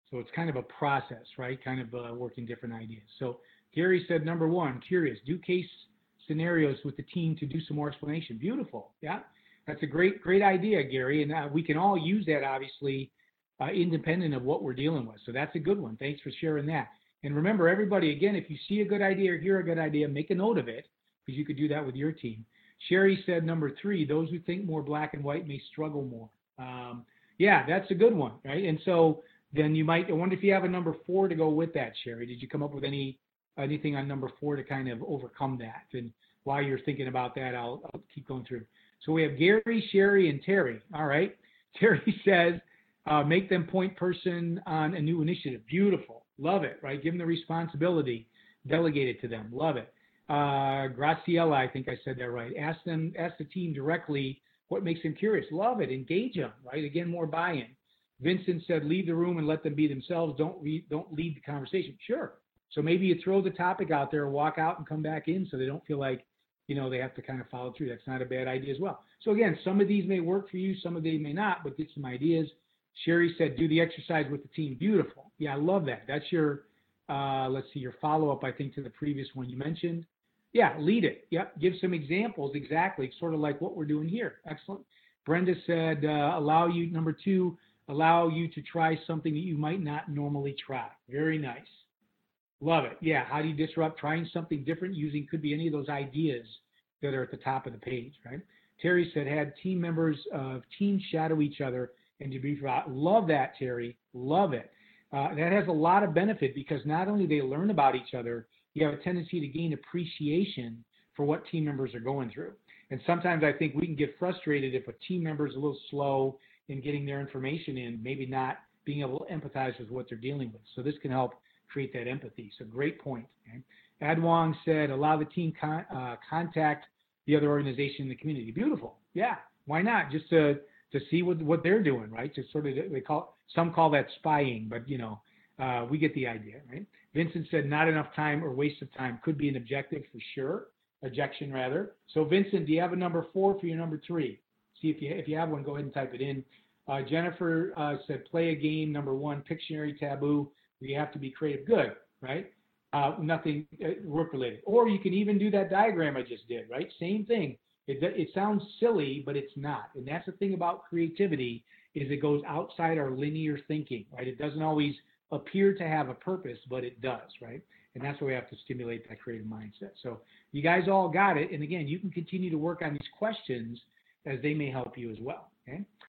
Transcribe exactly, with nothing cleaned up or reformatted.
So it's kind of a process, right? Kind of uh, working different ideas. So Gary said, number one, curious, do case scenarios with the team to do some more explanation. Beautiful. Yeah, that's a great, great idea, Gary. And uh, we can all use that, obviously, uh, independent of what we're dealing with. So that's a good one. Thanks for sharing that. And remember, everybody, again, if you see a good idea or hear a good idea, make a note of it, because you could do that with your team. Sherry said, number three, those who think more black and white may struggle more. Um, yeah, that's a good one, right? And so then you might, I wonder if you have a number four to go with that, Sherry. Did you come up with any anything on number four to kind of overcome that? And while you're thinking about that, I'll, I'll keep going through. So we have Gary, Sherry, and Terry. All right. Terry says, uh, make them point person on a new initiative. Beautiful. Love it, right? Give them the responsibility. Delegate it to them. Love it. Uh, Graciela, I think I said that right. Ask them, ask the team directly what makes them curious. Love it. Engage them, right? Again, more buy-in. Vincent said, leave the room and let them be themselves. Don't read, don't lead the conversation. Sure. So maybe you throw the topic out there, walk out and come back in so they don't feel like, you know, they have to kind of follow through. That's not a bad idea as well. So again, some of these may work for you, some of these may not, but get some ideas. Sherry said, do the exercise with the team. Beautiful. Yeah, I love that. That's your, uh, let's see, your follow-up, I think, to the previous one you mentioned. Yeah, lead it. Yep, give some examples, exactly, sort of like what we're doing here. Excellent. Brenda said, uh, allow you, number two, allow you to try something that you might not normally try. Very nice. Love it. Yeah, how do you disrupt? Trying something different using could be any of those ideas that are at the top of the page, right? Terry said, had team members of teams shadow each other and debrief about. Love that, Terry. Love it. Uh, that has a lot of benefit because not only they learn about each other, you have a tendency to gain appreciation for what team members are going through. And sometimes I think we can get frustrated if a team member is a little slow in getting their information in, maybe not being able to empathize with what they're dealing with. So this can help create that empathy. So great point. Okay? Ad Wong said, allow the team con- uh, contact the other organization in the community. Beautiful. Yeah. Why not? Just to to see what what they're doing, right? To sort of, they call, some call that spying, but you know, uh, we get the idea, right? Vincent said, not enough time or waste of time could be an objective for sure. Objection rather. So Vincent, do you have a number four for your number three? See if you if you have one, go ahead and type it in. Uh, Jennifer uh, said, play a game. Number one, Pictionary taboo. You have to be creative. Good, right? Uh, nothing uh, work related. Or you can even do that diagram I just did, right? Same thing. It, it sounds silly, but it's not. And that's the thing about creativity is it goes outside our linear thinking, right? It doesn't always appear to have a purpose, but it does, right? And that's why we have to stimulate that creative mindset. So you guys all got it. And again, you can continue to work on these questions as they may help you as well, okay?